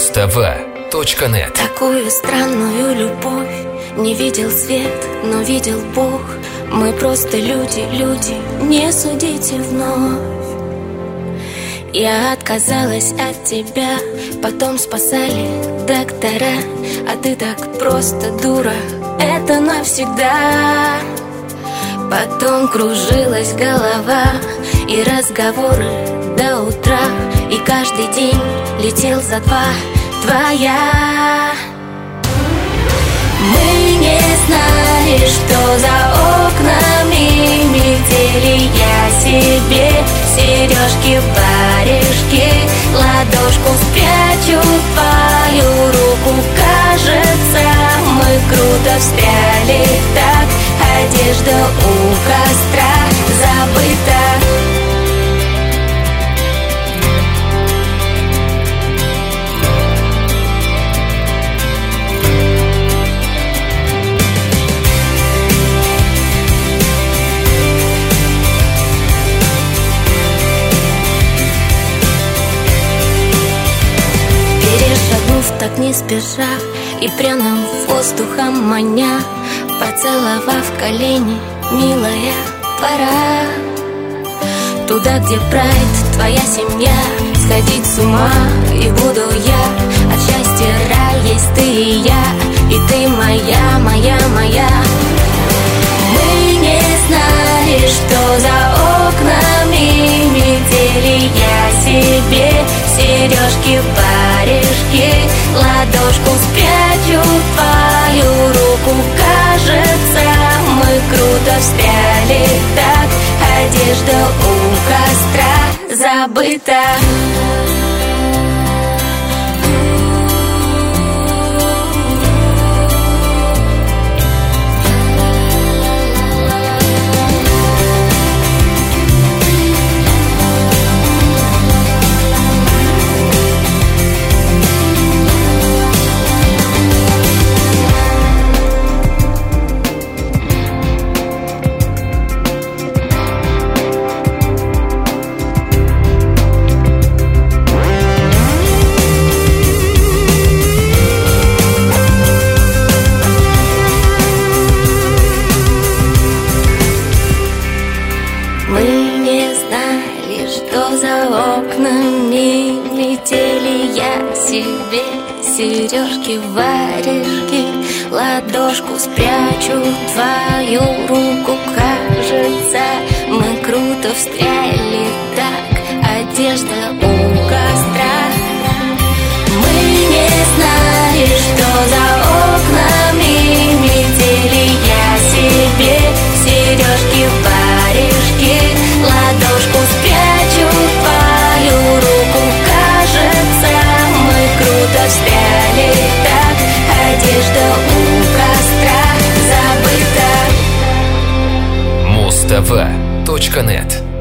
Муз-ТВ.нет. Такую странную любовь не видел свет, но видел Бог. Мы просто люди, не судите вновь. Я отказалась от тебя, потом спасали доктора. А ты так просто дура, это навсегда. Потом кружилась голова и разговоры до утра. И каждый день летел за два твоя. Мы не знали, что за окнами метели. Я себе сережки, варежки, ладошку спрячу в твою руку. Кажется, мы круто встряли так. Одежда у костра забыта. Так не спеша и пряным воздухом маня, поцеловав колени, милая, пора туда, где прайд, твоя семья. Сходить с ума и буду я. От счастья рай есть ты и я. И ты моя, моя, моя. Мы не знали, что за окнами метели. Я себе сережки, варежки, ладошку спрячу в твою руку. Кажется, мы круто встряли так. Одежда у костра забыта. Мы не знали, что за окнами летели. Я себе сережки, варежки, ладошку спрячу в твою руку. Кажется, мы круто встряли так. Одежда у костра. Мы не знали, что за окнами метели. Я себе сережки, варежки, ладошку спрячу в твою руку. Кажется, мы круто встряли так. Одежда у костра забыта. Муз-ТВ.нет.